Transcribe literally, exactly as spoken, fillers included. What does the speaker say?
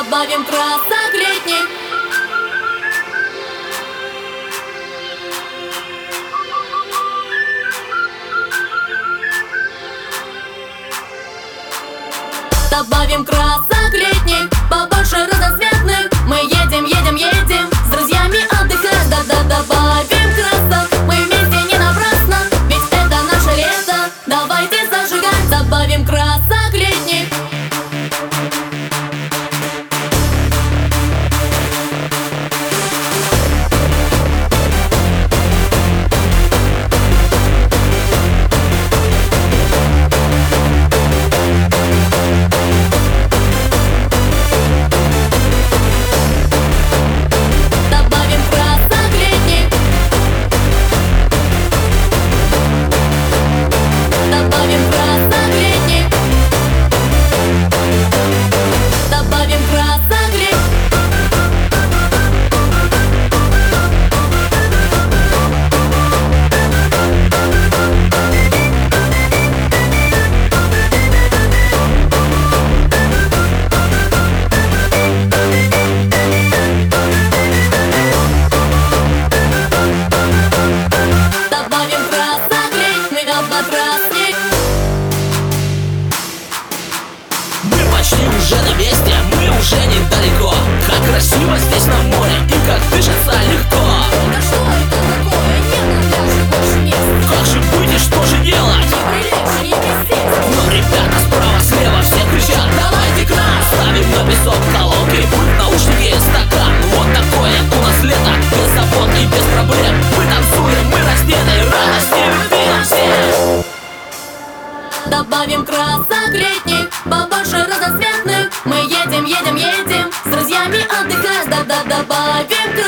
Добавим красок летних. Добавим красок летних, побольше разноцветных. Мы едем, едем, едем с друзьями отдыхать. Да-да, добавим красок, мы вместе не напрасно, ведь это наше лето. Давайте зажигать. Добавим красок летних. Мы почти уже на месте, мы уже недалеко. Как красиво здесь на море и как дышится легко. Да что это такое? Нет на пляже больше мест. Как же быть и что же делать? Неприлично, не присесть. Но ребята справа, слева все кричат: давайте к нам! Ставим на песок колонки, пульт, наушники, стакан. Вот такое у нас лето, без забот и без проблем. Мы танцуем, мы раздеты, радости, любви нам всем. Добавим красок летних, побольше разноцветных. Мы едем, едем, едем с друзьями отдыхать. Да-да, добавим